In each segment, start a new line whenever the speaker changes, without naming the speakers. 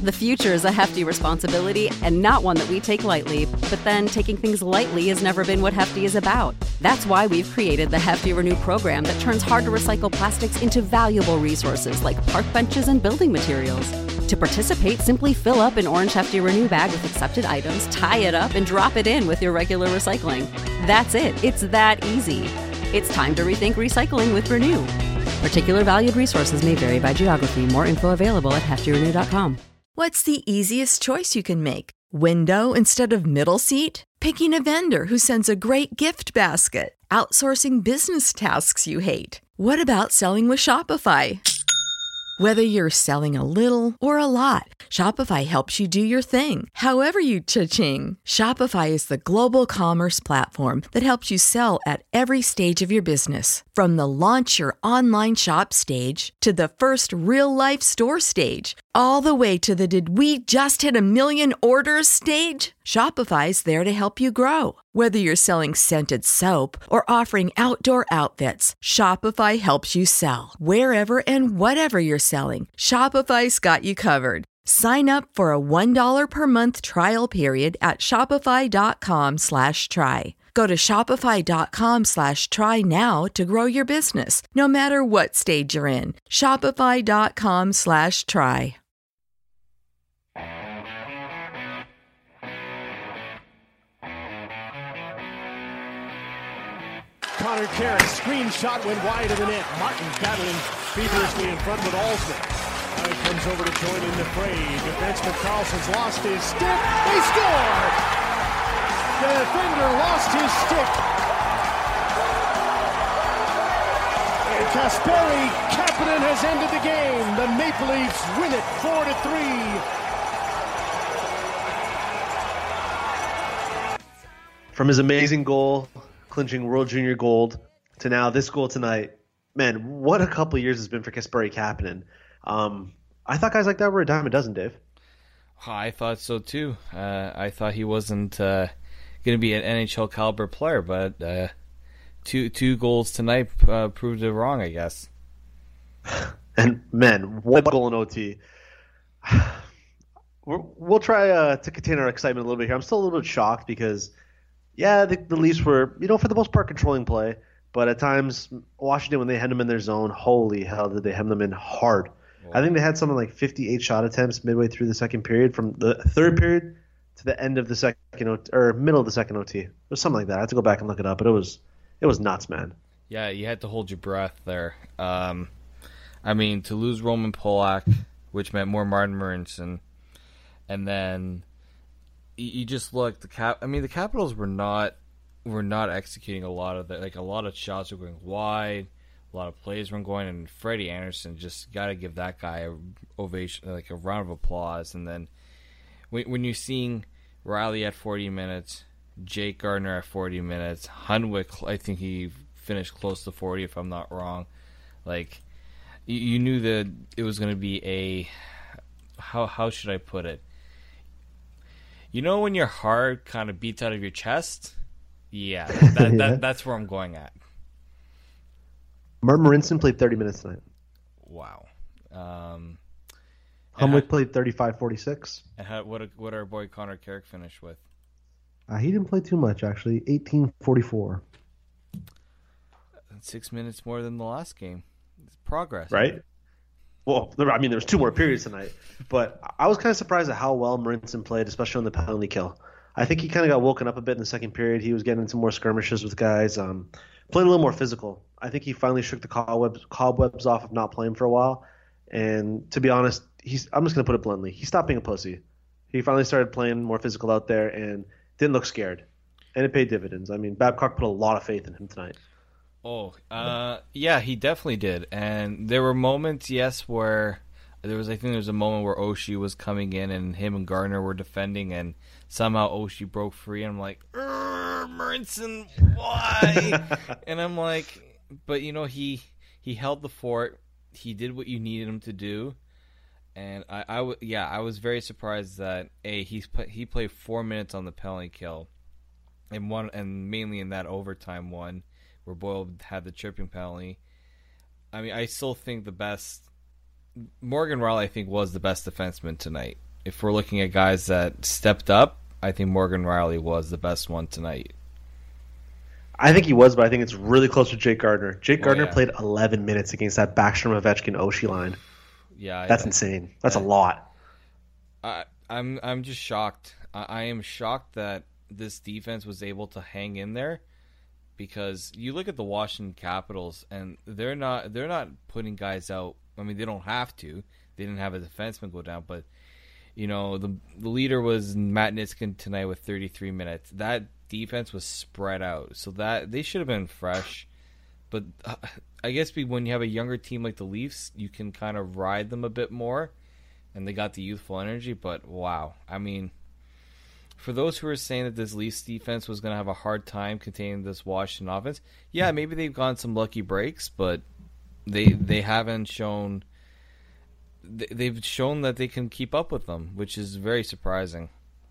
The future is a hefty responsibility and not one that we take lightly, but then taking things lightly has never been what Hefty is about. That's why we've created the Hefty Renew program that turns hard-to-recycle plastics into valuable resources like park benches and building materials. To participate, simply fill up an orange Hefty Renew bag with accepted items, tie it up, and drop it in with your regular recycling. That's it. It's that easy. It's time to rethink recycling with Renew. Particular valued resources may vary by geography. More info available at heftyrenew.com.
What's the easiest choice you can make? Window instead of middle seat? Picking a vendor who sends a great gift basket? Outsourcing business tasks you hate? What about selling with Shopify? Whether you're selling a little or a lot, Shopify helps you do your thing, however you cha-ching. Shopify is the global commerce platform that helps you sell at every stage of your business. From the launch your online shop stage to the first real-life store stage, all the way to the did we just hit a million orders stage. Shopify's there to help you grow. Whether you're selling scented soap or offering outdoor outfits, Shopify helps you sell. Wherever and whatever you're selling, Shopify's got you covered. Sign up for a $1 per month trial period at shopify.com/try. Go to shopify.com/try now to grow your business, no matter what stage you're in. Shopify.com/try.
Connor Carrick, screen shot went wide of the net. Martin battling feverishly in front with Alston. Now he comes over to join in the fray. Defenseman Carlson's lost his stick. They score! The defender lost his stick. And Kasperi Kapanen has ended the game. The Maple Leafs win it 4-3.
From his amazing goal, clinching World Junior gold, to now this goal tonight, man, what a couple years it's been for Kasperi Kapanen. I thought guys like that were a dime a dozen, Dave.
I thought so too. I thought he wasn't going to be an NHL caliber player, but two goals tonight proved it wrong, I guess.
And man, what goal in OT! We'll try to contain our excitement a little bit here. I'm still a little bit shocked because, yeah, the Leafs were, for the most part, controlling play. But at times, Washington, when they had them in their zone, holy hell, did they hem them in hard. I think they had something like 58 shot attempts midway through the second period, from the third period to the end of the second or middle of the second OT. It was something like that. I have to go back and look it up, but it was nuts, man.
Yeah, you had to hold your breath there. To lose Roman Polak, which meant more Martin Marincin, and then you just look, the Capitals were not executing a lot of that. Like, a lot of shots were going wide, a lot of plays were going, and Freddie Anderson, just got to give that guy a ovation, like a round of applause. And then when you're seeing Riley at 40 minutes, Jake Gardiner at 40 minutes, Hunwick, I think he finished close to 40 if I'm not wrong. Like, you knew that it was going to be a, how should I put it? When your heart kind of beats out of your chest? Yeah, that's where I'm going at.
Martin Marincin played 30 minutes tonight.
Wow.
Hunwick played 35-46.
And what our boy Connor Carrick finished with?
He didn't play too much, actually. 18-44.
6 minutes more than the last game. It's progress.
Right? Well, there was 2 more periods tonight. But I was kind of surprised at how well Marincin played, especially on the penalty kill. I think he kind of got woken up a bit in the second period. He was getting into more skirmishes with guys, playing a little more physical. I think he finally shook the cobwebs off of not playing for a while. And to be honest, I'm just going to put it bluntly, he stopped being a pussy. He finally started playing more physical out there and didn't look scared. And it paid dividends. Babcock put a lot of faith in him tonight.
Oh, yeah, he definitely did. And there were moments, yes, where there was a moment where Oshie was coming in and him and Gardner were defending, and somehow Oshie broke free, and I'm like, Marincin, why? And I'm like, but he held the fort. He did what you needed him to do, and I was very surprised that he played 4 minutes on the penalty kill, and mainly in that overtime one where Boyle had the tripping penalty. I still think Morgan Rielly, I think, was the best defenseman tonight. if we're looking at guys that stepped up, I think Morgan Rielly was the best one tonight.
I think he was, but I think it's really close to Jake Gardner. Jake Gardner
yeah.
played 11 minutes against that Backstrom, Ovechkin, Oshie line.
Yeah,
that's insane. That's a lot.
I'm just shocked. I am shocked that this defense was able to hang in there, because you look at the Washington Capitals and they're not putting guys out. I mean, they don't have to. They didn't have a defenseman go down, but you know, the leader was Matt Niskanen tonight with 33 minutes. That defense was spread out, so that they should have been fresh. But I guess when you have a younger team like the Leafs, you can kind of ride them a bit more, and they got the youthful energy. But wow, I mean, for those who are saying that this Leafs defense was going to have a hard time containing this Washington offense, yeah, maybe they've gone some lucky breaks, but they haven't shown. They've shown that they can keep up with them, which is very surprising.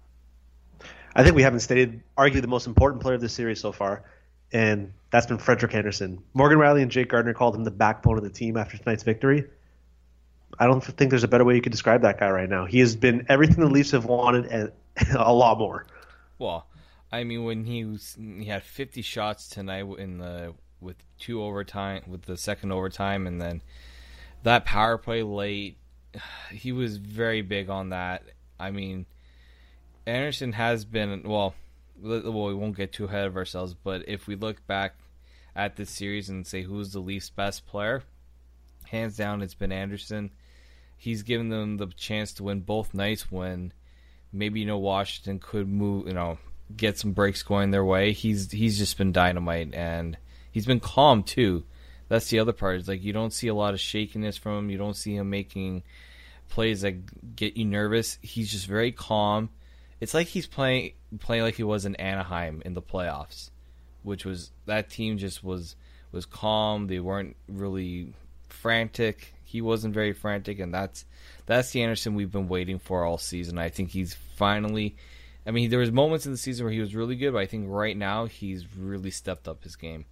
I think we haven't stated arguably the most important player of this series so far, and that's been Frederik Andersen. Morgan Rielly and Jake Gardner called him the backbone of the team after tonight's victory. I don't think there's a better way you could describe that guy right now. He has been everything the Leafs have wanted and a lot more.
Well, I mean, when he had 50 shots tonight with the second overtime, and then that power play late, he was very big on that. I mean, Andersen has been, well, we won't get too ahead of ourselves, but if we look back at this series and say who's the Leafs' best player, hands down it's been Andersen. He's given them the chance to win both nights when maybe, Washington could move, get some breaks going their way. He's just been dynamite, and he's been calm too. That's the other part. It's like you don't see a lot of shakiness from him. You don't see him making plays that get you nervous. He's just very calm. It's like he's playing like he was in Anaheim in the playoffs, which was that team just was calm. They weren't really frantic. He wasn't very frantic, and that's the Andersen we've been waiting for all season. I think he's finally. I mean, there was moments in the season where he was really good, but I think right now he's really stepped up his game.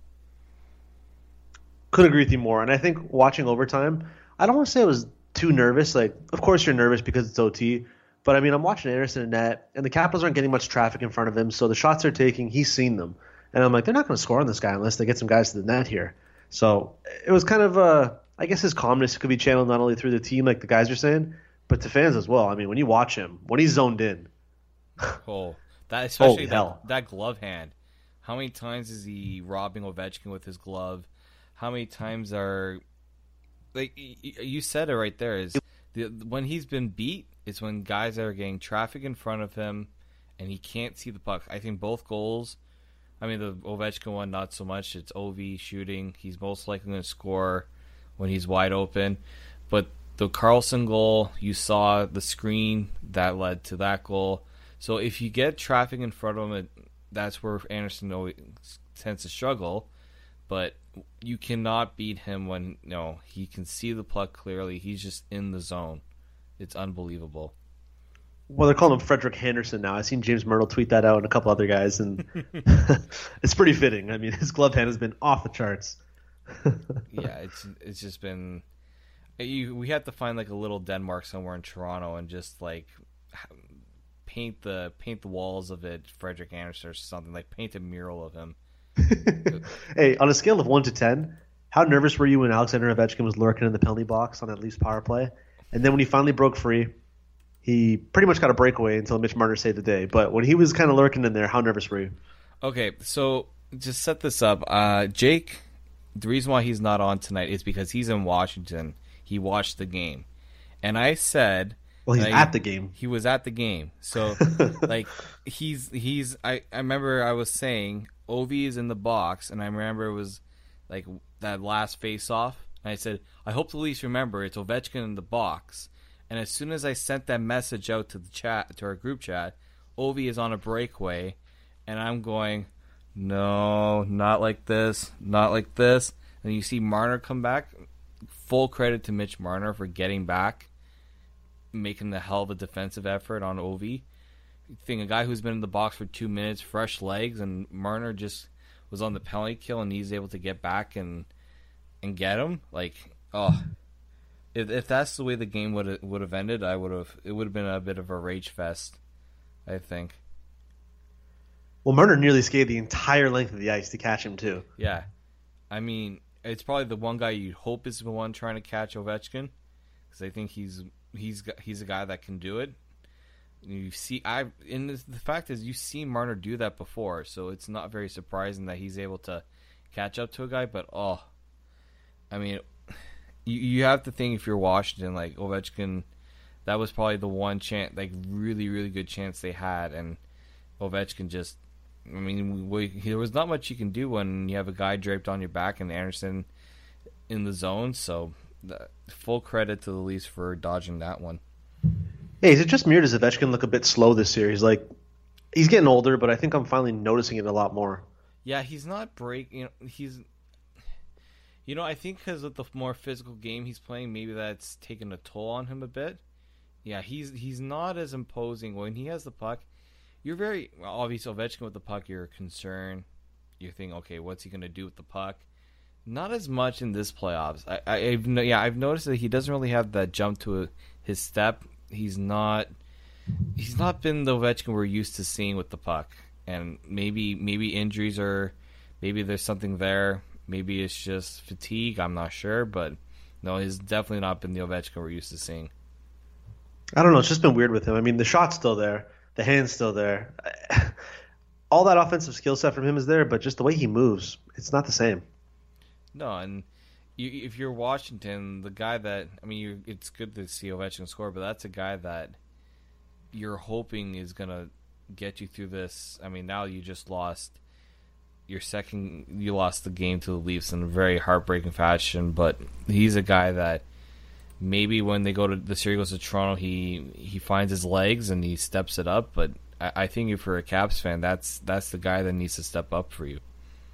Couldn't agree with you more. And I think watching overtime, I don't want to say I was too nervous. Like, of course you're nervous because it's OT. But, I mean, I'm watching Andersen in net, and the Capitals aren't getting much traffic in front of him. So the shots they're taking, he's seen them. And I'm like, they're not going to score on this guy unless they get some guys to the net here. So it was kind of, I guess his calmness could be channeled not only through the team, like the guys are saying, but to fans as well. I mean, when you watch him, when he's zoned in.
Oh, that especially
hell.
That glove hand. How many times is he robbing Ovechkin with his glove? How many times are, like you said it right there, is when he's been beat, it's when guys are getting traffic in front of him and he can't see the puck. I think both goals, I mean the Ovechkin one not so much, it's Ovi shooting. He's most likely going to score when he's wide open. But the Karlsson goal, you saw the screen that led to that goal. So if you get traffic in front of him, that's where Andersen always tends to struggle. But you cannot beat him when he can see the puck clearly. He's just in the zone. It's unbelievable.
Well, they're calling him Frederik Henderson now. I've seen James Myrtle tweet that out and a couple other guys, and it's pretty fitting. I mean, his glove hand has been off the charts.
Yeah, it's just been. We had to find like a little Denmark somewhere in Toronto and just like paint the walls of it, Frederik Andersen or something, like paint a mural of him.
Hey, on a scale of 1 to 10, how nervous were you when Alexander Ovechkin was lurking in the penalty box on that Leafs power play? And then when he finally broke free, he pretty much got a breakaway until Mitch Marner saved the day. But when he was kind of lurking in there, how nervous were you?
Okay, so just set this up. Jake, the reason why he's not on tonight is because he's in Washington. He watched the game. And I said...
Well, he's at the game.
He was at the game. So, like, I remember I was saying... Ovi is in the box, and I remember it was like that last face-off. And I said, I hope the Leafs remember it's Ovechkin in the box. And as soon as I sent that message out to the chat, to our group chat, Ovi is on a breakaway, and I'm going, no, not like this, not like this. And you see Marner come back. Full credit to Mitch Marner for getting back, making the hell of a defensive effort on Ovi. Thing, a guy who's been in the box for 2 minutes, fresh legs, and Marner just was on the penalty kill, and he's able to get back and get him. Like, oh, If that's the way the game would have ended, it would have been a bit of a rage fest, I think.
Well, Marner nearly skated the entire length of the ice to catch him too.
Yeah, I mean, it's probably the one guy you'd hope is the one trying to catch Ovechkin, because I think he's a guy that can do it. The fact is, you've seen Marner do that before, so it's not very surprising that he's able to catch up to a guy. But I mean, you have to think, if you're Washington, like, Ovechkin, that was probably the one chance, like, really, really good chance they had, and Ovechkin just, I mean, there was not much you can do when you have a guy draped on your back and Anderson in the zone. So, full credit to the Leafs for dodging that one.
Hey, is it just me, or does Ovechkin look a bit slow this series? Like, he's getting older, but I think I'm finally noticing it a lot more.
Yeah, he's not breaking. I think because of the more physical game he's playing, maybe that's taken a toll on him a bit. Yeah, he's not as imposing when he has the puck. You're very obviously Ovechkin with the puck. You're concerned. You're thinking, okay, what's he going to do with the puck? Not as much in this playoffs. I've noticed that he doesn't really have that jump to his step. He's not been the Ovechkin we're used to seeing with the puck. And maybe injuries maybe there's something there. Maybe it's just fatigue. I'm not sure, but no, he's definitely not been the Ovechkin we're used to seeing.
I don't know. It's just been weird with him. I mean, the shot's still there. The hand's still there. All that offensive skill set from him is there, but just the way he moves, it's not the same.
No, and if you're Washington, the guy that, I mean, it's good to see Ovechkin score, but that's a guy that you're hoping is going to get you through this. I mean, now you just lost you lost the game to the Leafs in a very heartbreaking fashion, but he's a guy that maybe when the series goes to Toronto, he finds his legs and he steps it up. But I think if you're a Caps fan, that's the guy that needs to step up for you.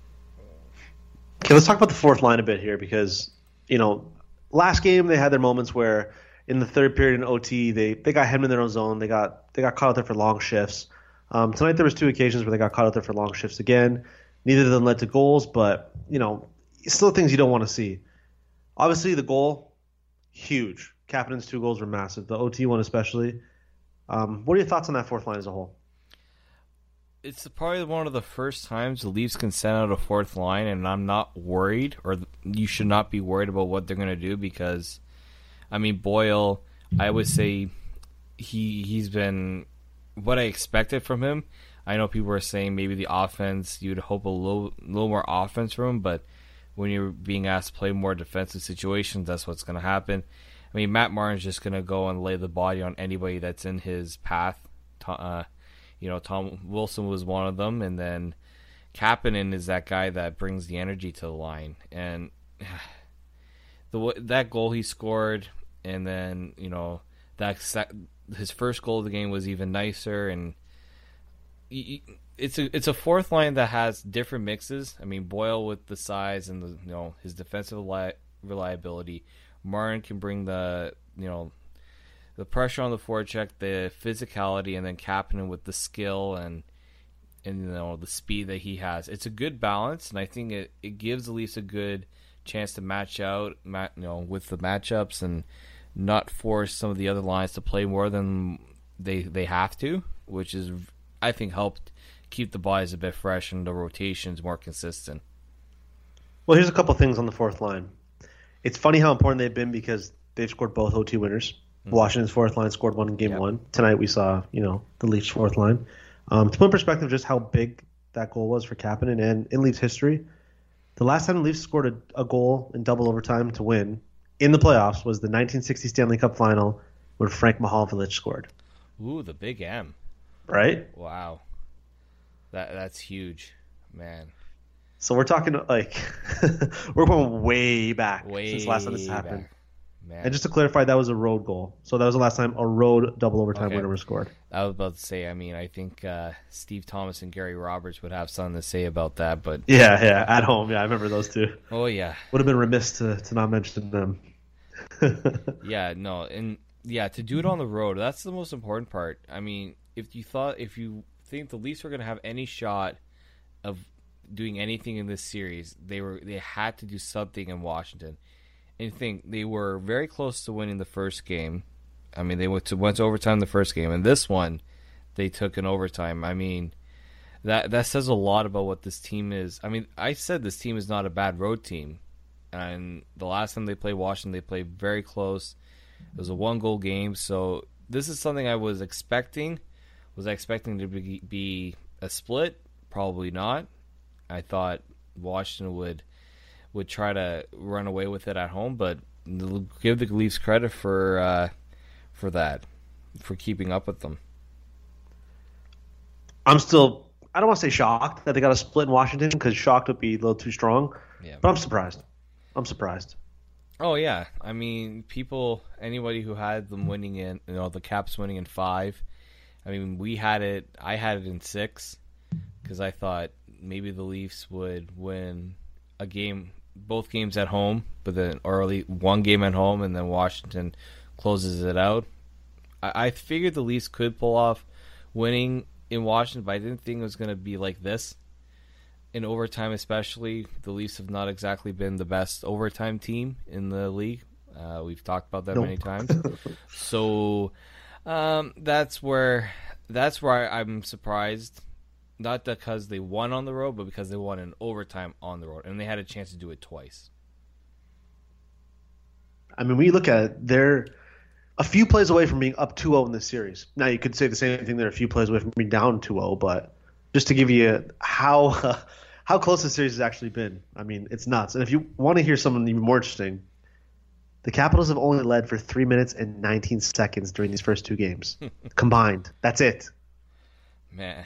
Okay, let's talk about the fourth line a bit here, because last game they had their moments where in the third period in OT they got hemmed in their own zone. They got caught out there for long shifts. Tonight there was 2 occasions where they got caught out there for long shifts again. Neither of them led to goals, but still things you don't want to see. Obviously, the goal, huge. Kapanen's 2 goals were massive. The OT one especially. What are your thoughts on that fourth line as a whole?
It's probably one of the first times the Leafs can send out a fourth line, and I'm not worried, or you should not be worried about what they're going to do, because, I mean, Boyle, I would say he's been what I expected from him. I know people are saying maybe the offense, you'd hope a little more offense from him, but when you're being asked to play more defensive situations, that's what's going to happen. I mean, Matt Martin's just going to go and lay the body on anybody that's in his path. Tom Wilson was one of them, and then Kapanen is that guy that brings the energy to the line. And that goal he scored, and then his first goal of the game was even nicer. And it's a fourth line that has different mixes. I mean, Boyle with the size and his defensive reliability. Martin can bring the pressure on the forecheck, the physicality, and then Kapanen with the skill and the speed that he has. It's a good balance, and I think it gives the Leafs a good chance to match out, with the matchups and not force some of the other lines to play more than they have to, which is, I think, helped keep the bodies a bit fresh and the rotations more consistent.
Well, here's a couple things on the fourth line. It's funny how important they've been because they've scored both OT winners. Mm-hmm. Washington's fourth line scored one in game one. Tonight we saw, the Leafs' fourth line. To put in perspective just how big that goal was for Kapanen and in Leafs history, the last time the Leafs scored a goal in double overtime to win in the playoffs was the 1960 Stanley Cup final when Frank Mahovlich scored.
Ooh, the big M.
Right?
Wow. That's huge, man.
So we're talking we're going way back since last time this happened. Man. And just to clarify, that was a road goal. So that was the last time a road double overtime winner was scored.
I was about to say, I mean, I think Steve Thomas and Gary Roberts would have something to say about that. But
yeah, at home. Yeah, I remember those two.
Oh, yeah.
Would have been remiss to not mention them.
To do it on the road, that's the most important part. I mean, if you think the Leafs were going to have any shot of doing anything in this series, they had to do something in Washington. And you think they were very close to winning the first game. I mean, they went to overtime the first game, and this one they took an overtime. I mean, that says a lot about what this team is. I mean, I said this team is not a bad road team, and the last time they played Washington, they played very close. It was a 1-goal game, so this is something I was expecting. Was I expecting to be a split? Probably not. I thought Washington would try to run away with it at home, but give the Leafs credit for that, for keeping up with them.
I don't want to say shocked that they got a split in Washington, because shocked would be a little too strong.
Yeah.
But I'm surprised.
Oh yeah, I mean, anybody who had them winning in, the Caps winning in 5. I mean, I had it in 6, because I thought maybe the Leafs would win a game, both games at home, but then early one game at home, and then Washington closes it out. I figured the Leafs could pull off winning in Washington, but I didn't think it was going to be like this. In overtime especially, the Leafs have not exactly been the best overtime team in the league. We've talked about that many times. So that's where I'm surprised. Not because they won on the road, but because they won in overtime on the road, and they had a chance to do it twice.
I mean, when you look at it, they're a few plays away from being up 2-0 in this series. Now, you could say the same thing. They're a few plays away from being down 2-0, but just to give you how close the series has actually been, I mean, it's nuts. And if you want to hear something even more interesting, the Capitals have only led for 3 minutes and 19 seconds during these first 2 games combined. That's it.
Man,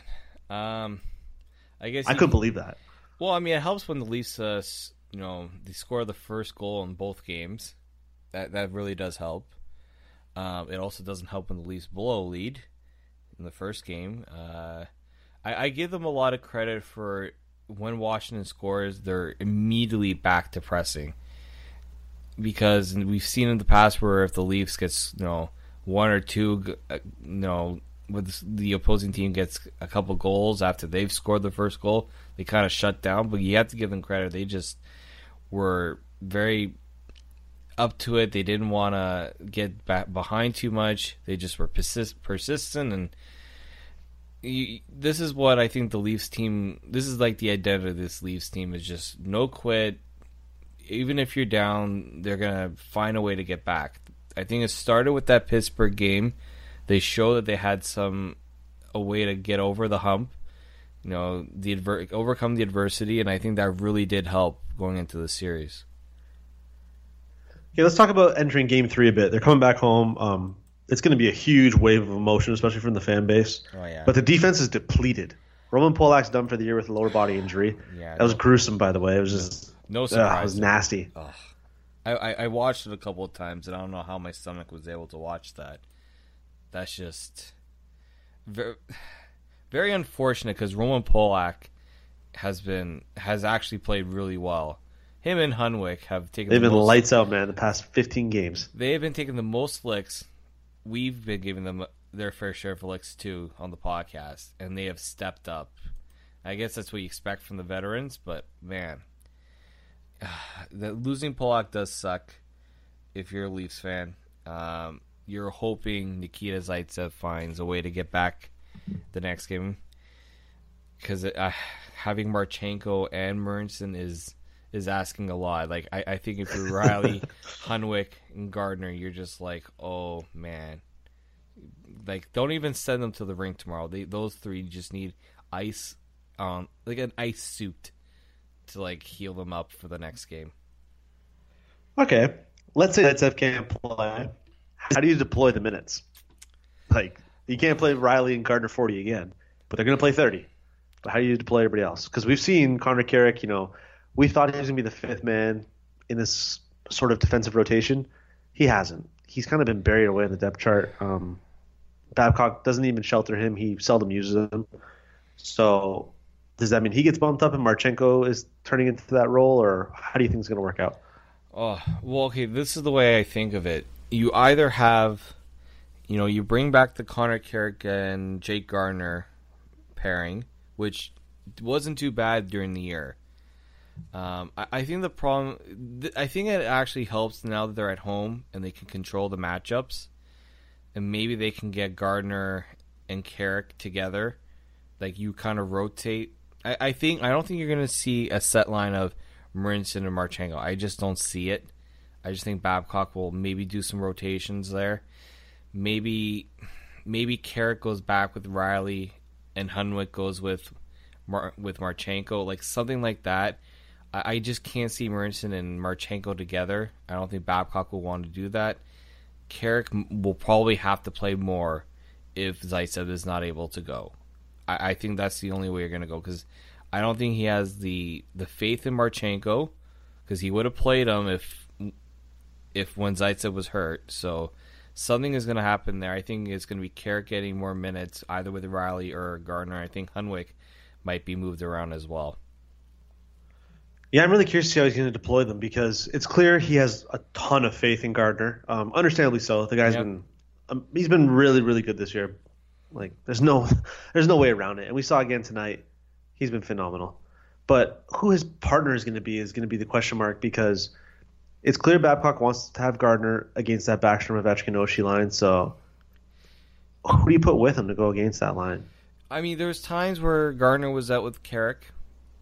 I guess
I couldn't believe that.
Well, I mean, it helps when the Leafs, they score the first goal in both games. That really does help. It also doesn't help when the Leafs blow a lead in the first game. I give them a lot of credit for when Washington scores, they're immediately back to pressing. Because we've seen in the past where if the Leafs gets 1 or 2, with the opposing team gets a couple goals after they've scored the first goal, they kind of shut down. But you have to give them credit; they just were very up to it. They didn't want to get back behind too much. They just were persistent, and this is what I think the Leafs team. This is like the identity of this Leafs team is just no quit. Even if you're down, they're gonna find a way to get back. I think it started with that Pittsburgh game. They showed that they had a way to get over the hump, overcome the adversity, and I think that really did help going into the series.
Okay, let's talk about entering Game 3 a bit. They're coming back home. It's going to be a huge wave of emotion, especially from the fan base. Oh, yeah. But the defense is depleted. Roman Polak's done for the year with a lower body injury. Yeah, that was gruesome, by the way. It was just
no surprise.
It was nasty.
I watched it a couple of times, and I don't know how my stomach was able to watch that. That's just very, very unfortunate because Roman Polak has actually played really well. Him and Hunwick have taken.
They've been lights out, man. The past 15 games,
they have been taking the most licks. We've been giving them their fair share of licks too on the podcast, and they have stepped up. I guess that's what you expect from the veterans, but man, losing Polak does suck. If you're a Leafs fan. You're hoping Nikita Zaitsev finds a way to get back the next game, because having Marchenko and Murchison is asking a lot. Like I think if you're Riley, Hunwick, and Gardner, you're just like, oh man, like don't even send them to the rink tomorrow. Those three just need ice, like an ice suit to like heal them up for the next game.
Okay, let's say Zaitsev can't play. How do you deploy the minutes? Like, you can't play Riley and Gardner 40 again, but they're going to play 30. But how do you deploy everybody else? Because we've seen Connor Carrick, we thought he was going to be the fifth man in this sort of defensive rotation. He hasn't. He's kind of been buried away in the depth chart. Babcock doesn't even shelter him. He seldom uses him. So does that mean he gets bumped up and Marchenko is turning into that role, or how do you think it's going to work out?
Oh, well, okay, this is the way I think of it. You either have, you bring back the Connor Carrick and Jake Gardner pairing, which wasn't too bad during the year. I think the problem, I think it actually helps now that they're at home and they can control the matchups, and maybe they can get Gardner and Carrick together. Like you kind of rotate. I don't think you're going to see a set line of Marincin and Marchenko. I just don't see it. I just think Babcock will maybe do some rotations there. Maybe Carrick goes back with Riley and Hunwick goes with Marchenko, like something like that. I just can't see Marincin and Marchenko together. I don't think Babcock will want to do that. Carrick will probably have to play more if Zaitsev is not able to go. I think that's the only way you're going to go, because I don't think he has the faith in Marchenko, because he would have played him if when Zaitsev was hurt. So something is going to happen there. I think it's going to be Carrick getting more minutes, either with Riley or Gardner. I think Hunwick might be moved around as well.
Yeah, I'm really curious to see how he's going to deploy them, because it's clear he has a ton of faith in Gardner. Understandably so. The guy's he's been really, really good this year. Like there's no way around it. And we saw again tonight, he's been phenomenal. But who his partner is going to be the question mark, because it's clear Babcock wants to have Gardner against that Backstrom, Ovechkin, Oshie line. So who do you put with him to go against that line?
I mean, there was times where Gardner was out with Carrick.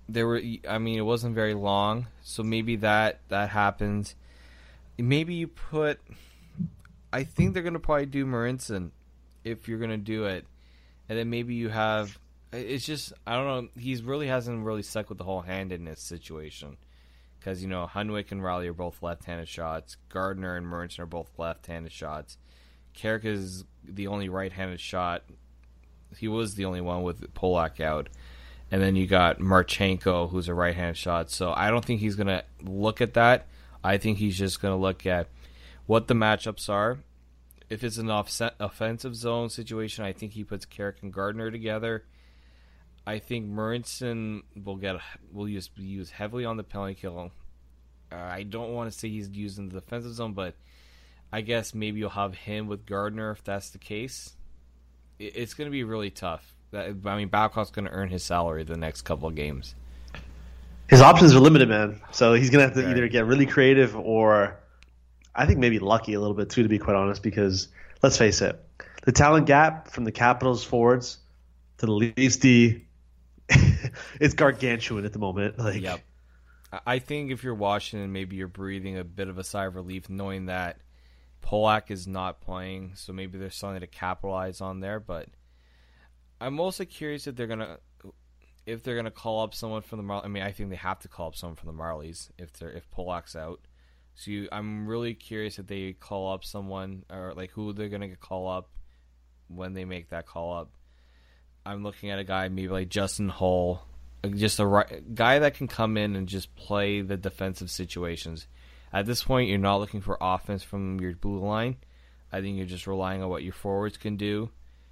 It wasn't very long, so maybe that happens. Maybe you put. I think they're gonna probably do Marincin if you're gonna do it, and then maybe you have. It's just I don't know. He hasn't really stuck with the whole handedness situation, because Hunwick and Riley are both left-handed shots. Gardner and Marincin are both left-handed shots. Carrick is the only right-handed shot. He was the only one with Polak out. And then you got Marchenko, who's a right-handed shot. So I don't think he's going to look at that. I think he's just going to look at what the matchups are. If it's an offensive zone situation, I think he puts Carrick and Gardner together. I think Marincin will be used heavily on the penalty kill. I don't want to say he's used in the defensive zone, but I guess maybe you'll have him with Gardner if that's the case. It's going to be really tough. Babcock's going to earn his salary the next couple of games.
His options are limited, man. So he's going to have to either get really creative or I think maybe lucky a little bit too, to be quite honest, because let's face it, the talent gap from the Capitals forwards to the Leafs D, it's gargantuan at the moment.
Yep. I think if you're Washington, maybe you're breathing a bit of a sigh of relief knowing that Polak is not playing, so maybe there's something to capitalize on there, but I'm also curious if they're gonna call up someone from the Marlies. I mean, I think they have to call up someone from the Marlies if Polak's out. So I'm really curious if they call up someone or like who they're gonna call up when they make that call up. I'm looking at a guy maybe like Justin Hull, just a guy that can come in and just play the defensive situations. At this point, you're not looking for offense from your blue line. I think you're just relying on what your forwards can do.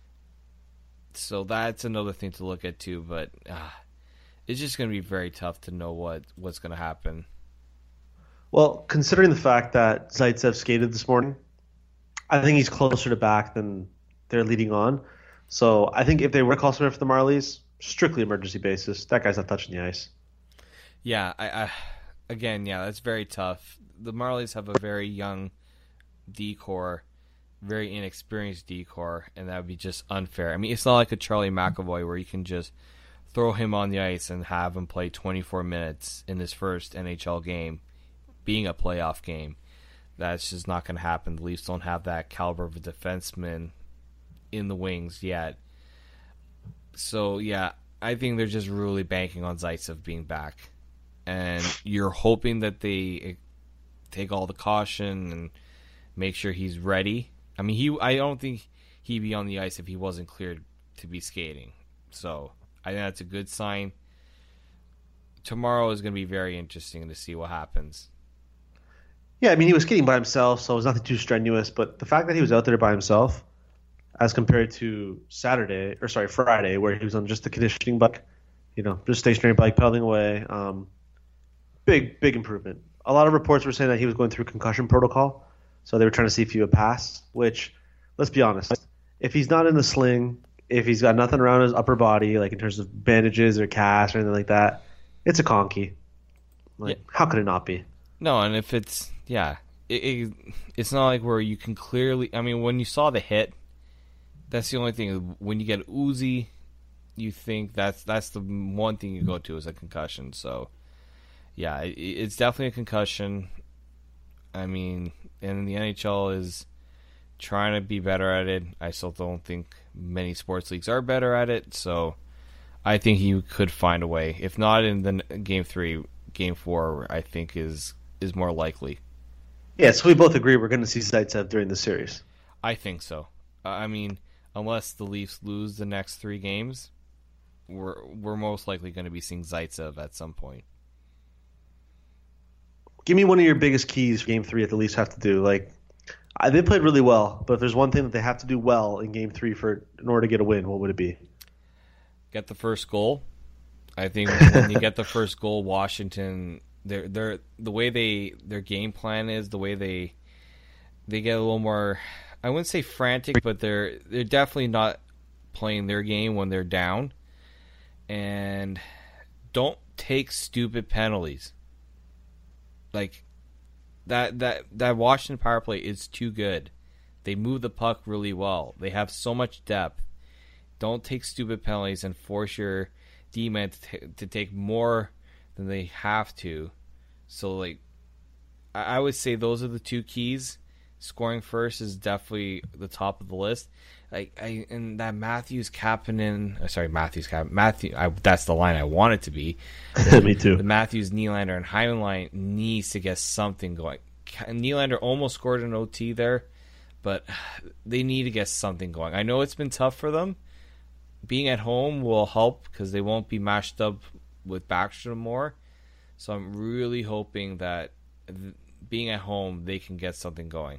So that's another thing to look at too, but it's just going to be very tough to know what's going to happen.
Well, considering the fact that Zaitsev skated this morning, I think he's closer to back than they're leading on. So I think if they were to call someone for the Marlies, strictly emergency basis, that guy's not touching the ice.
Yeah, that's very tough. The Marlies have a very young D-core, very inexperienced D-core, and that would be just unfair. I mean, it's not like a Charlie McAvoy where you can just throw him on the ice and have him play 24 minutes in his first NHL game, being a playoff game. That's just not going to happen. The Leafs don't have that caliber of a defenseman in the wings yet. So, yeah, I think they're just really banking on Zaitsev being back. And you're hoping that they take all the caution and make sure he's ready. I mean, I don't think he'd be on the ice if he wasn't cleared to be skating. So I think that's a good sign. Tomorrow is going to be very interesting to see what happens.
Yeah, I mean, he was skating by himself, so it was nothing too strenuous. But the fact that he was out there by himself, as compared to Friday, where he was on just the conditioning bike, just stationary bike pedaling away, big improvement. A lot of reports were saying that he was going through concussion protocol. So they were trying to see if he would pass, which, let's be honest, if he's not in the sling, if he's got nothing around his upper body, like in terms of bandages or cast or anything like that, it's a conky. Like, how could it not be?
No, and if it's it's not like where you can clearly. I mean, when you saw the hit, that's the only thing. When you get Uzi, you think that's the one thing you go to is a concussion. So, yeah, it's definitely a concussion. I mean, and the NHL is trying to be better at it. I still don't think many sports leagues are better at it. So, I think you could find a way. If not in the Game 3, Game 4, I think is more likely.
Yeah, so we both agree we're going to see Zaitsev during the series.
I think so. I mean, unless the Leafs lose the next 3 games, we're most likely going to be seeing Zaitsev at some point.
Give me one of your biggest keys for Game 3 that the Leafs have to do. Like, they played really well, but if there's one thing that they have to do well in Game 3 in order to get a win, what would it be?
Get the first goal. I think when you get the first goal, Washington, they're the way their game plan is, the way they get a little more, I wouldn't say frantic, but they're definitely not playing their game when they're down. And don't take stupid penalties. Like that Washington power play is too good. They move the puck really well. They have so much depth. Don't take stupid penalties and force your D-men to take more than they have to. So, like, I would say those are the 2 keys. Scoring first is definitely the top of the list. And that Matthews, that's the line I want it to be.
Me too.
The Matthews, Nylander, and Hyman line needs to get something going. Nylander almost scored an OT there, but they need to get something going. I know it's been tough for them. Being at home will help because they won't be matched up with Backstrom more. So I'm really hoping that being at home, they can get something going.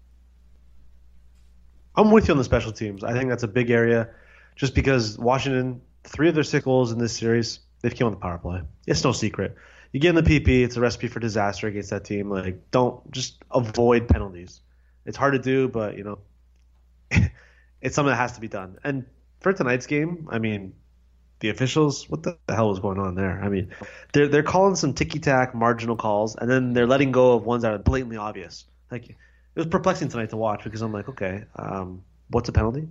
I'm with you on the special teams. I think that's a big area just because Washington, 3 of their 6 goals in this series, they've came on the power play. It's no secret. You get in the PP, it's a recipe for disaster against that team. Like, just avoid penalties. It's hard to do, but, it's something that has to be done. And for tonight's game, I mean, the officials, what the hell was going on there? I mean, they're calling some ticky-tack marginal calls, and then they're letting go of ones that are blatantly obvious. Like, it was perplexing tonight to watch because I'm like, okay, what's a penalty?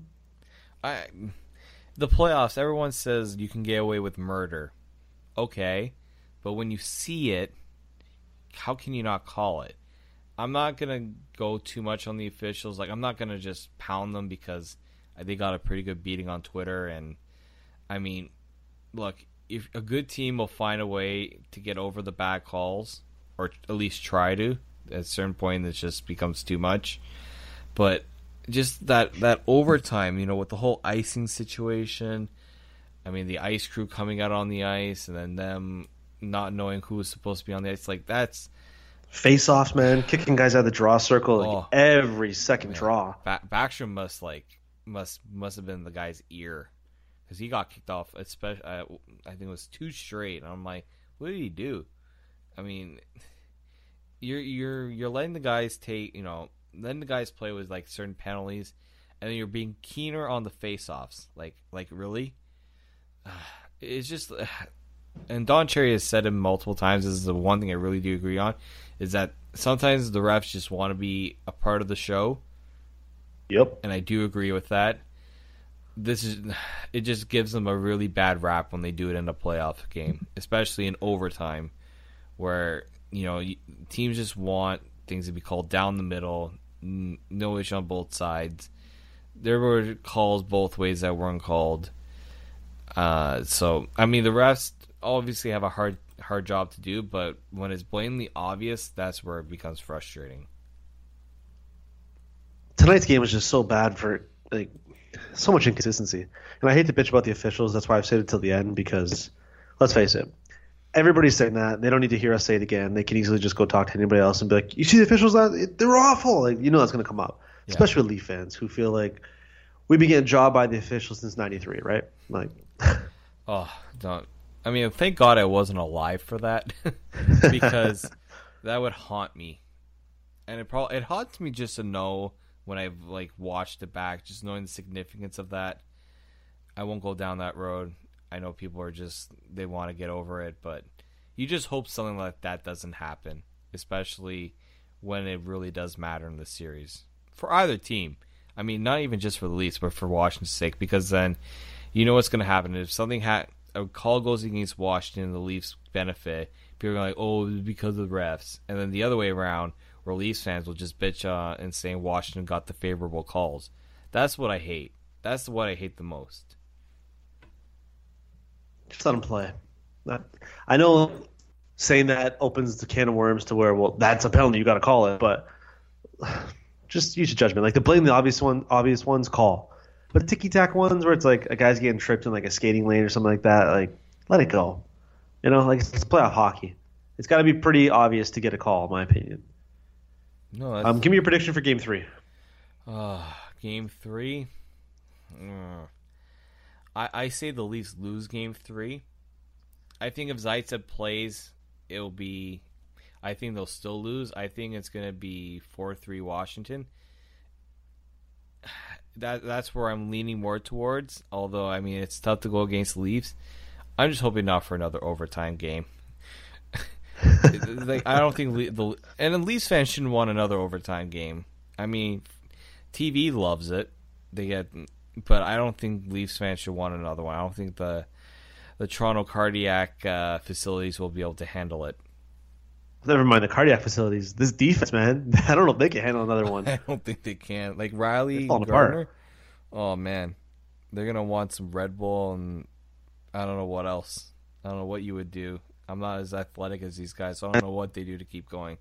The playoffs, everyone says you can get away with murder. Okay, but when you see it, how can you not call it? I'm not going to go too much on the officials. Like, I'm not going to just pound them because they got a pretty good beating on Twitter. And, I mean, look, if a good team will find a way to get over the bad calls, or at least try to, at a certain point it just becomes too much. But just that overtime, with the whole icing situation, I mean, the ice crew coming out on the ice and then them not knowing who was supposed to be on the ice, like, that's...
Face-offs, man. Kicking guys out of the draw circle every second draw.
Backstrom must have been the guy's ear because he got kicked off. Especially, I think it was 2 straight. And I'm like, what did he do? I mean, you're letting the guys letting the guys play with like certain penalties, and then you're being keener on the face-offs. Like really, it's just. And Don Cherry has said it multiple times. This is the one thing I really do agree on, is that sometimes the refs just want to be a part of the show.
Yep.
And I do agree with that. It just gives them a really bad rap when they do it in a playoff game, especially in overtime, where teams just want things to be called down the middle, no issue on both sides. There were calls both ways that weren't called. So I mean, the refs obviously have a hard job to do, but when it's blatantly obvious, that's where it becomes frustrating.
Tonight's game was just so bad for so much inconsistency, and I hate to bitch about the officials. That's why I've said it till the end, because let's face it, everybody's saying that. They don't need to hear us say it again. They can easily just go talk to anybody else and be like, "You see the officials? They're awful." That's going to come up, especially with Leaf fans who feel like we've been getting jobbed by the officials since '93, right? Like,
don't. I mean, thank God I wasn't alive for that, because that would haunt me, and it haunts me just to know when I've watched it back, just knowing the significance of that. I won't go down that road. I know people are they want to get over it, but you just hope something like that doesn't happen, especially when it really does matter in the series for either team. I mean, not even just for the Leafs, but for Washington's sake, because then you know what's going to happen. If something a call goes against Washington and the Leafs benefit, people are like, oh, it was because of the refs. And then the other way around, where Leafs fans will just bitch and saying Washington got the favorable calls. That's what I hate. That's what I hate the most.
Just let them play. I know saying that opens the can of worms to where, well, that's a penalty, you got to call it, but just use your judgment. Like, the blame the obvious ones, call. But the ticky-tack ones where it's like a guy's getting tripped in like a skating lane or something like that, like, let it go. You know, like, it's playoff hockey. It's got to be pretty obvious to get a call, in my opinion.
No,
give me your prediction for Game 3.
Game 3? I say the Leafs lose Game 3. I think if Zaitsev plays, I think they'll still lose. I think it's going to be 4-3 Washington. That's where I'm leaning more towards. Although, I mean, it's tough to go against the Leafs. I'm just hoping not for another overtime game. Like, I don't think and the Leafs fans shouldn't want another overtime game. I mean, TV loves it. But I don't think Leafs fans should want another one. I don't think the Toronto cardiac facilities will be able to handle it.
Never mind the cardiac facilities. This defense, man, I don't know if they can handle another one.
I don't think they can. Like Riley
falling
Gardner.
apart.
Oh man, they're gonna want some Red Bull and I don't know what else. I don't know what you would do. I'm not as athletic as these guys, so I don't know what they do to keep going.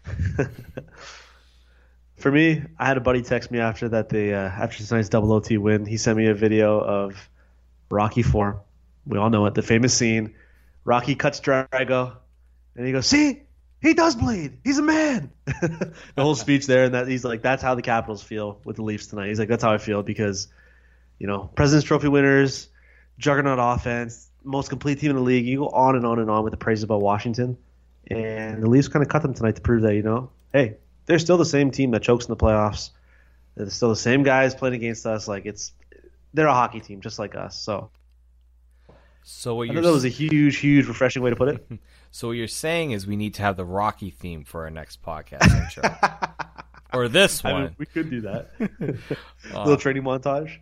For me, I had a buddy text me after tonight's double OT win. He sent me a video of Rocky IV. We all know it, the famous scene. Rocky cuts Drago, and he goes, "See, he does bleed. He's a man." The whole speech there, and that he's like, "That's how the Capitals feel with the Leafs tonight." He's like, "That's how I feel because, you know, President's Trophy winners, juggernaut offense, most complete team in the league." You go on and on and on with the praises about Washington, and the Leafs kind of cut them tonight to prove that, you know, hey, they're still the same team that chokes in the playoffs. They're still the same guys playing against us. Like, they're a hockey team just like us. So
what
I thought that was a huge, huge, refreshing way to put it.
So what you're saying is we need to have the Rocky theme for our next podcast intro. Or this one.
I mean, we could do that. A little training montage.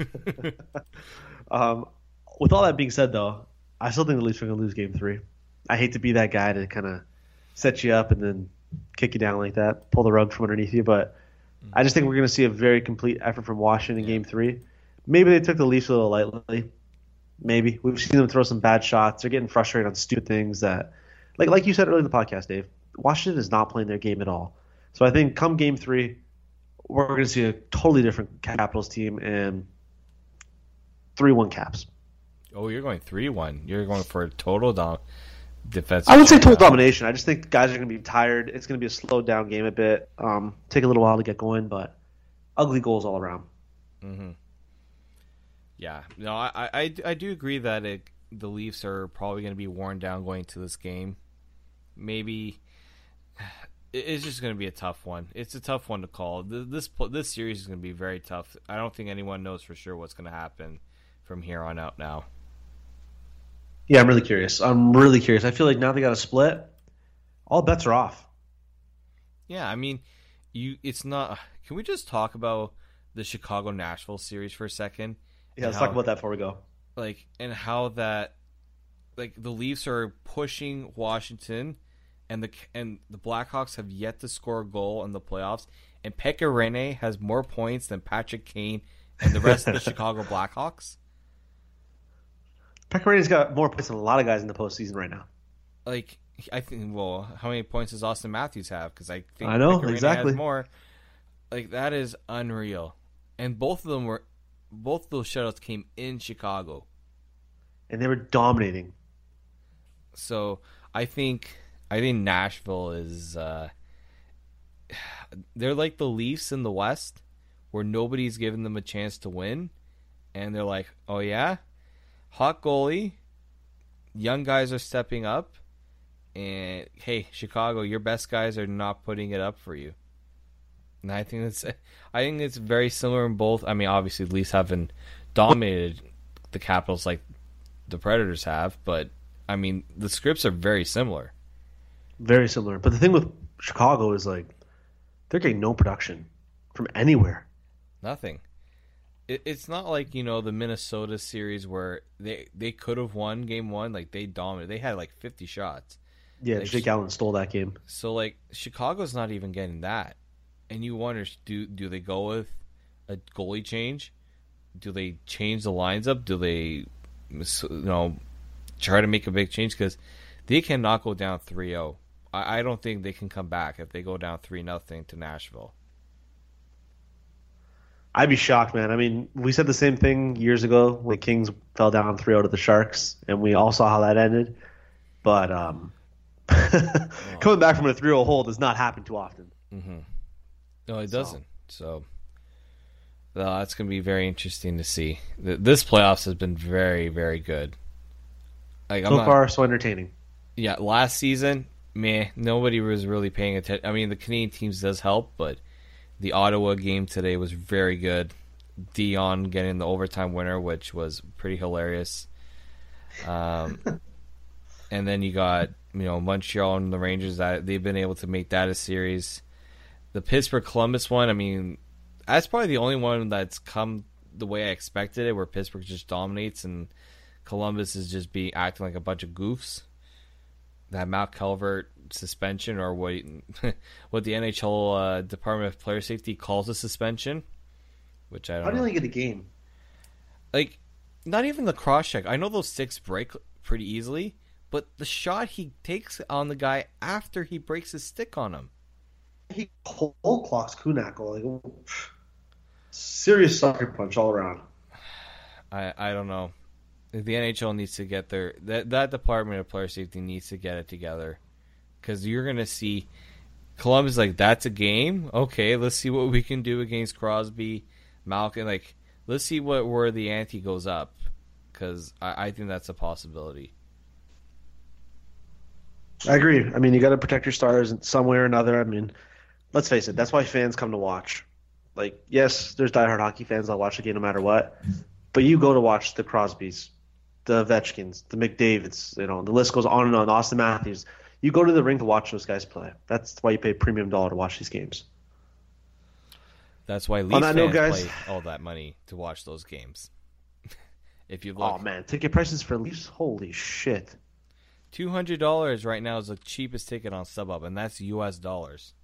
With all that being said, though, I still think the Leafs are going to lose Game 3. I hate to be that guy to kind of set you up and then kick you down like that, pull the rug from underneath you, but I just think we're going to see a very complete effort from Washington in Game 3. Maybe they took the Leafs a little lightly. Maybe. We've seen them throw some bad shots. They're getting frustrated on stupid things that, like you said earlier in the podcast, Dave, Washington is not playing their game at all. So I think come Game 3, we're going to see a totally different Capitals team and 3-1 Caps.
Oh, you're going 3-1. You're going for a total defensive.
I would say total domination. I just think guys are going to be tired. It's going to be a slowed down game a bit. Take a little while to get going, but ugly goals all around.
Mm-hmm. Yeah, no, I do agree that the Leafs are probably going to be worn down going to this game. Maybe it's just going to be a tough one. It's a tough one to call. This series is going to be very tough. I don't think anyone knows for sure what's going to happen from here on out now.
Yeah, I'm really curious. I feel like now they got a split. All bets are off.
Yeah, I mean, it's not. Can we just talk about the Chicago-Nashville series for a second?
Yeah, let's talk about that before we go.
Like, and how that, like, the Leafs are pushing Washington, and the Blackhawks have yet to score a goal in the playoffs, and Pekka Rinne has more points than Patrick Kane and the rest of the Chicago Blackhawks.
Pekka Rinne's got more points than a lot of guys in the postseason right now.
Like, I think, well, how many points does Austin Matthews have? Because I think
I know,
Pekka Rinne
exactly.
has more. Like, that is unreal. And both of those shutouts came in Chicago.
And they were dominating.
So I think Nashville is they're like the Leafs in the West, where nobody's given them a chance to win, and they're like, oh yeah, hot goalie, young guys are stepping up, and hey, Chicago, your best guys are not putting it up for you. And I think it's very similar in both. I mean, obviously, the Leafs haven't dominated the Capitals like the Predators have, but I mean, the scripts are very similar.
Very similar. But the thing with Chicago is like they're getting no production from anywhere.
Nothing. It's not like, the Minnesota series where they could have won game 1. Like, they dominated. They had like 50 shots.
Yeah, Jake Allen stole that game.
So, like, Chicago's not even getting that. And you wonder, do they go with a goalie change? Do they change the lines up? Do they, try to make a big change? Because they cannot go down 3-0. I don't think they can come back if they go down 3-0 to Nashville.
I'd be shocked, man. I mean, we said the same thing years ago when the Kings fell down 3-0 to the Sharks, and we all saw how that ended. But coming back from a 3-0 hole does not happen too often.
Mm-hmm. No, it doesn't. So that's going to be very interesting to see. This playoffs has been very, very good. Like,
so far, so entertaining.
Yeah, last season, nobody was really paying attention. I mean, the Canadian teams does help, but the Ottawa game today was very good. Dion getting the overtime winner, which was pretty hilarious. And then you got Montreal and the Rangers, that they've been able to make that a series. The Pittsburgh Columbus one, I mean, that's probably the only one that's come the way I expected it, where Pittsburgh just dominates and Columbus is just acting like a bunch of goofs. That Matt Calvert suspension, or what the NHL Department of Player Safety calls a suspension, which I don't know.
How do you get a game?
Like, not even the cross check. I know those sticks break pretty easily, but the shot he takes on the guy after he breaks his stick on him.
He cold clocks Kunak, like serious sucker punch all around.
I don't know. The NHL needs to get that Department of Player Safety needs to get it together, because you're gonna see Columbus like, that's a game. Okay, let's see what we can do against Crosby, Malkin. Like, let's see where the ante goes up, because I think that's a possibility.
I agree. I mean, you got to protect your stars in some way or another. I mean, let's face it. That's why fans come to watch. Like, yes, there's diehard hockey fans that'll watch the game no matter what, but you go to watch the Crosbys, the Ovechkins, the McDavids. The list goes on and on. Austin Matthews. You go to the rink to watch those guys play. That's why you pay premium dollar to watch these games.
That's why Leafs fans pay all that money to watch those games. If you look,
oh man, ticket prices for Leafs, holy shit!
$200 right now is the cheapest ticket on StubHub, and that's US dollars.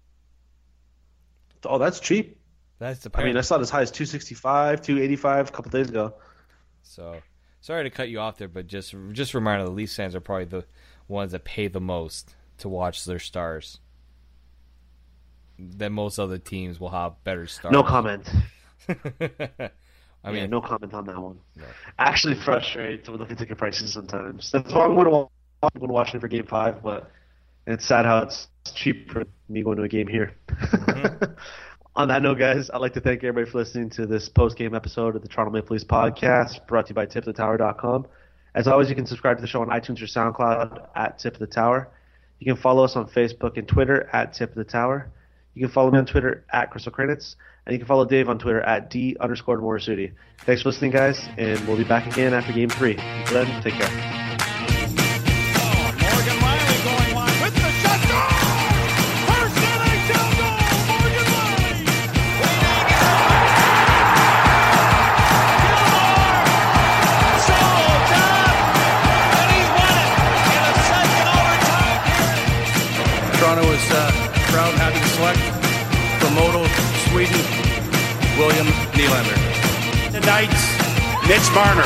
Oh, that's cheap.
That's the.
I mean, I saw it as high as $265, $285 a couple days ago.
So, sorry to cut you off there, but just reminder, the Leafs fans are probably the ones that pay the most to watch their stars. That most other teams will have better stars.
No comment.
I mean,
no comment on that one.
No.
Actually frustrated to look at ticket prices sometimes. That's why I'm going to watch it for Game 5, but it's sad how it's cheap for me going to a game here. Mm-hmm. On that note, guys, I'd like to thank everybody for listening to this post-game episode of the Toronto Maple Leafs podcast, brought to you by tipofthetower.com. As always, you can subscribe to the show on iTunes or SoundCloud at Tip of the Tower. You can follow us on Facebook and Twitter at Tip of the Tower. You can follow me on Twitter at Crystal Kranitz, and you can follow Dave on Twitter at D_Morisuti. Thanks for listening, guys, and we'll be back again after Game 3. Until then, take care.
Morgan Riley going wide with the shot. First NHL goal, Morgan Riley. Solo down, and he's won it in a second overtime period.
Toronto is proud and happy to select from Modo, Sweden, William Nylander.
The Knights, Mitch Marner.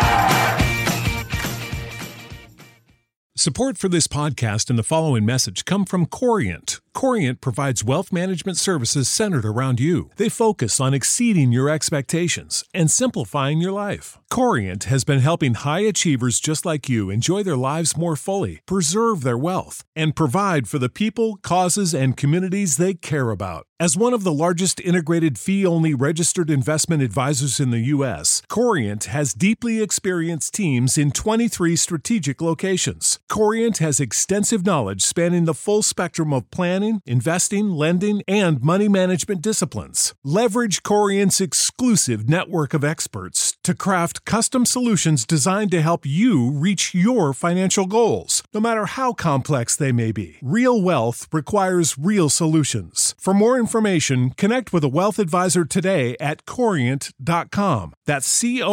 Support for this podcast and the following message come from Corient. Corient provides wealth management services centered around you. They focus on exceeding your expectations and simplifying your life. Corient has been helping high achievers just like you enjoy their lives more fully, preserve their wealth, and provide for the people, causes, and communities they care about. As one of the largest integrated fee-only registered investment advisors in the U.S., Corient has deeply experienced teams in 23 strategic locations. Corient has extensive knowledge spanning the full spectrum of planning, planning, investing, lending, and money management disciplines. Leverage Corient's exclusive network of experts to craft custom solutions designed to help you reach your financial goals, no matter how complex they may be. Real wealth requires real solutions. For more information, connect with a wealth advisor today at Corient.com. That's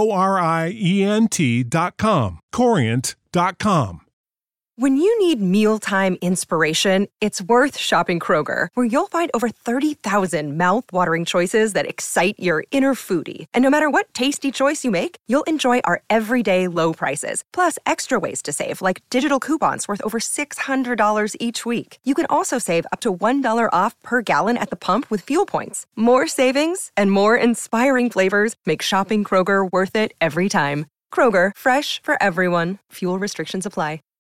Corient.com. Corient.com.
When you need mealtime inspiration, it's worth shopping Kroger, where you'll find over 30,000 mouth-watering choices that excite your inner foodie. And no matter what tasty choice you make, you'll enjoy our everyday low prices, plus extra ways to save, like digital coupons worth over $600 each week. You can also save up to $1 off per gallon at the pump with fuel points. More savings and more inspiring flavors make shopping Kroger worth it every time. Kroger, fresh for everyone. Fuel restrictions apply.